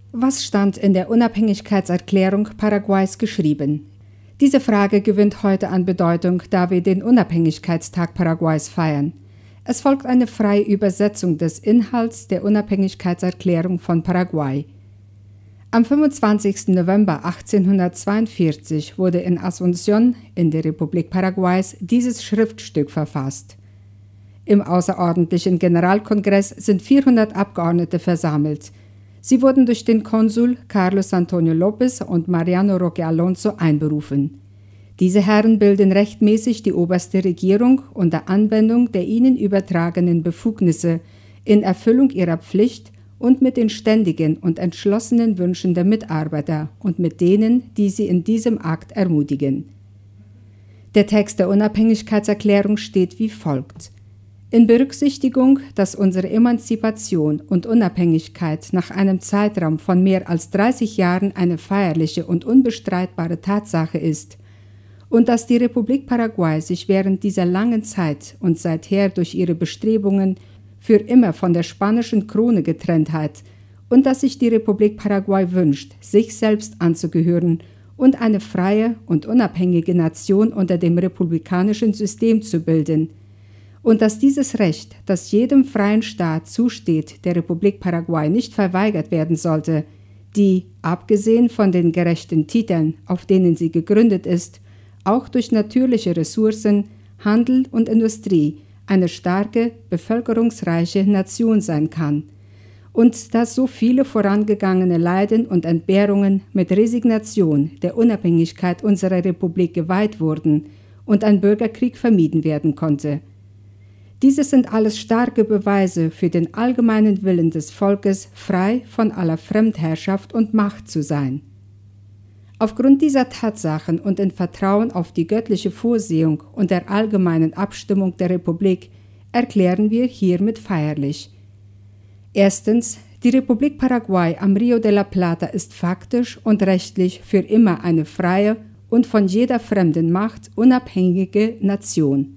Was stand in der Unabhängigkeitserklärung Paraguays geschrieben? Diese Frage gewinnt heute an Bedeutung, da wir den Unabhängigkeitstag Paraguays feiern. Es folgt eine freie Übersetzung des Inhalts der Unabhängigkeitserklärung von Paraguay. Am 25. November 1842 wurde in Asunción in der Republik Paraguays dieses Schriftstück verfasst. Im außerordentlichen Generalkongress sind 400 Abgeordnete versammelt. Sie wurden durch den Konsul Carlos Antonio López und Mariano Roque Alonso einberufen. Diese Herren bilden rechtmäßig die oberste Regierung unter Anwendung der ihnen übertragenen Befugnisse in Erfüllung ihrer Pflicht und mit den ständigen und entschlossenen Wünschen der Mitarbeiter und mit denen, die sie in diesem Akt ermutigen. Der Text der Unabhängigkeitserklärung steht wie folgt: In Berücksichtigung, dass unsere Emanzipation und Unabhängigkeit nach einem Zeitraum von mehr als 30 Jahren eine feierliche und unbestreitbare Tatsache ist und dass die Republik Paraguay sich während dieser langen Zeit und seither durch ihre Bestrebungen für immer von der spanischen Krone getrennt hat und dass sich die Republik Paraguay wünscht, sich selbst anzugehören und eine freie und unabhängige Nation unter dem republikanischen System zu bilden, und dass dieses Recht, das jedem freien Staat zusteht, der Republik Paraguay nicht verweigert werden sollte, die, abgesehen von den gerechten Titeln, auf denen sie gegründet ist, auch durch natürliche Ressourcen, Handel und Industrie eine starke, bevölkerungsreiche Nation sein kann, und dass so viele vorangegangene Leiden und Entbehrungen mit Resignation der Unabhängigkeit unserer Republik geweiht wurden und ein Bürgerkrieg vermieden werden konnte. Diese sind alles starke Beweise für den allgemeinen Willen des Volkes, frei von aller Fremdherrschaft und Macht zu sein. Aufgrund dieser Tatsachen und in Vertrauen auf die göttliche Vorsehung und der allgemeinen Abstimmung der Republik erklären wir hiermit feierlich: Erstens, die Republik Paraguay am Rio de la Plata ist faktisch und rechtlich für immer eine freie und von jeder fremden Macht unabhängige Nation.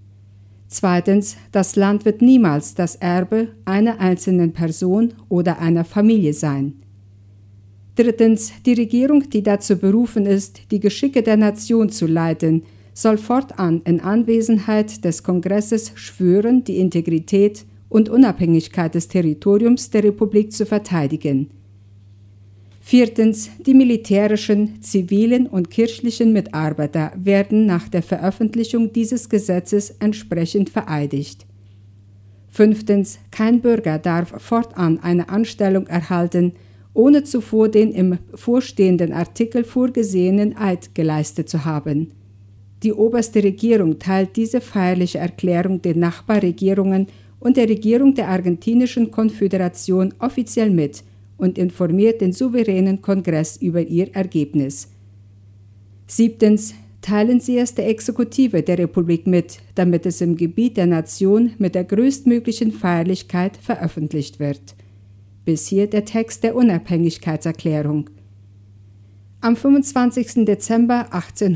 Zweitens, das Land wird niemals das Erbe einer einzelnen Person oder einer Familie sein. Drittens, die Regierung, die dazu berufen ist, die Geschicke der Nation zu leiten, soll fortan in Anwesenheit des Kongresses schwören, die Integrität und Unabhängigkeit des Territoriums der Republik zu verteidigen. Viertens, die militärischen, zivilen und kirchlichen Mitarbeiter werden nach der Veröffentlichung dieses Gesetzes entsprechend vereidigt. Fünftens, kein Bürger darf fortan eine Anstellung erhalten, ohne zuvor den im vorstehenden Artikel vorgesehenen Eid geleistet zu haben. Die oberste Regierung teilt diese feierliche Erklärung den Nachbarregierungen und der Regierung der argentinischen Konföderation offiziell mit und informiert den souveränen Kongress über ihr Ergebnis. Siebtens, teilen sie es der Exekutive der Republik mit, damit es im Gebiet der Nation mit der größtmöglichen Feierlichkeit veröffentlicht wird. Bis hier der Text der Unabhängigkeitserklärung. Am 25. Dezember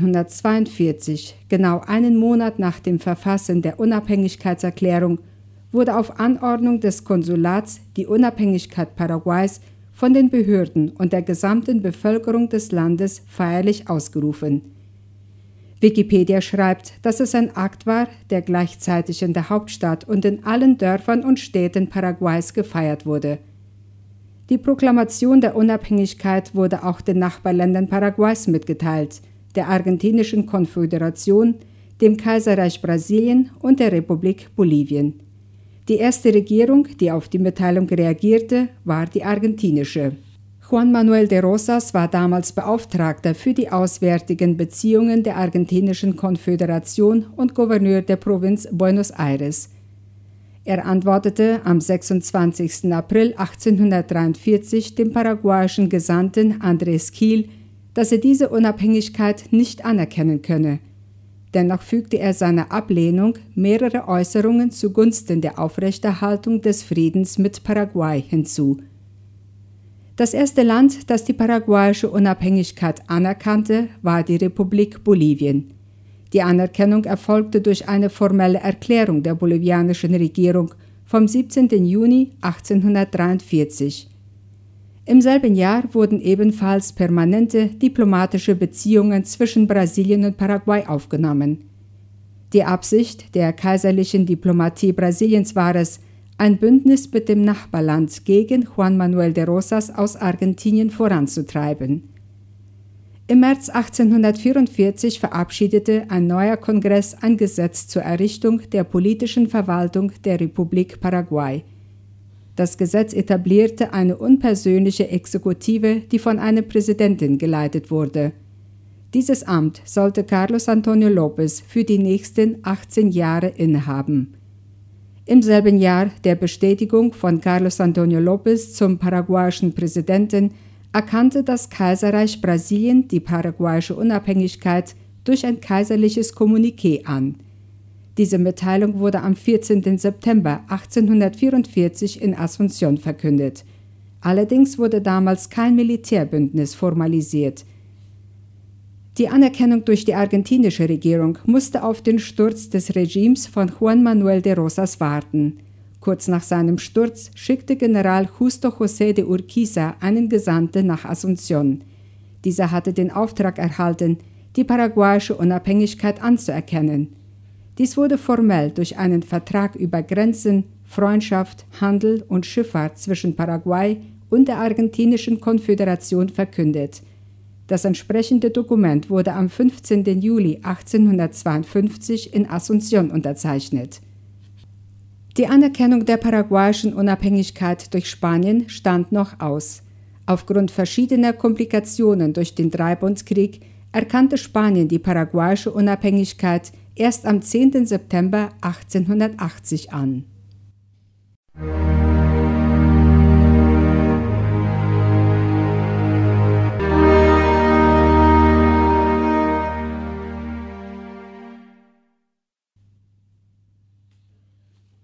1842, genau einen Monat nach dem Verfassen der Unabhängigkeitserklärung, wurde auf Anordnung des Konsulats die Unabhängigkeit Paraguays von den Behörden und der gesamten Bevölkerung des Landes feierlich ausgerufen. Wikipedia schreibt, dass es ein Akt war, der gleichzeitig in der Hauptstadt und in allen Dörfern und Städten Paraguays gefeiert wurde. Die Proklamation der Unabhängigkeit wurde auch den Nachbarländern Paraguays mitgeteilt, der argentinischen Konföderation, dem Kaiserreich Brasilien und der Republik Bolivien. Die erste Regierung, die auf die Mitteilung reagierte, war die argentinische. Juan Manuel de Rosas war damals Beauftragter für die auswärtigen Beziehungen der argentinischen Konföderation und Gouverneur der Provinz Buenos Aires. Er antwortete am 26. April 1843 dem paraguayischen Gesandten Andrés Gil, dass er diese Unabhängigkeit nicht anerkennen könne. Dennoch fügte er seiner Ablehnung mehrere Äußerungen zugunsten der Aufrechterhaltung des Friedens mit Paraguay hinzu. Das erste Land, das die paraguayische Unabhängigkeit anerkannte, war die Republik Bolivien. Die Anerkennung erfolgte durch eine formelle Erklärung der bolivianischen Regierung vom 17. Juni 1843. Im selben Jahr wurden ebenfalls permanente diplomatische Beziehungen zwischen Brasilien und Paraguay aufgenommen. Die Absicht der kaiserlichen Diplomatie Brasiliens war es, ein Bündnis mit dem Nachbarland gegen Juan Manuel de Rosas aus Argentinien voranzutreiben. Im März 1844 verabschiedete ein neuer Kongress ein Gesetz zur Errichtung der politischen Verwaltung der Republik Paraguay. Das Gesetz etablierte eine unpersönliche Exekutive, die von einer Präsidentin geleitet wurde. Dieses Amt sollte Carlos Antonio López für die nächsten 18 Jahre innehaben. Im selben Jahr der Bestätigung von Carlos Antonio López zum paraguayischen Präsidenten erkannte das Kaiserreich Brasilien die paraguayische Unabhängigkeit durch ein kaiserliches Kommuniqué an. Diese Mitteilung wurde am 14. September 1844 in Asunción verkündet. Allerdings wurde damals kein Militärbündnis formalisiert. Die Anerkennung durch die argentinische Regierung musste auf den Sturz des Regimes von Juan Manuel de Rosas warten. Kurz nach seinem Sturz schickte General Justo José de Urquiza einen Gesandten nach Asunción. Dieser hatte den Auftrag erhalten, die paraguayische Unabhängigkeit anzuerkennen. Dies wurde formell durch einen Vertrag über Grenzen, Freundschaft, Handel und Schifffahrt zwischen Paraguay und der argentinischen Konföderation verkündet. Das entsprechende Dokument wurde am 15. Juli 1852 in Asunción unterzeichnet. Die Anerkennung der paraguayischen Unabhängigkeit durch Spanien stand noch aus. Aufgrund verschiedener Komplikationen durch den Dreibundskrieg erkannte Spanien die paraguayische Unabhängigkeit erst am 10. September 1880 an.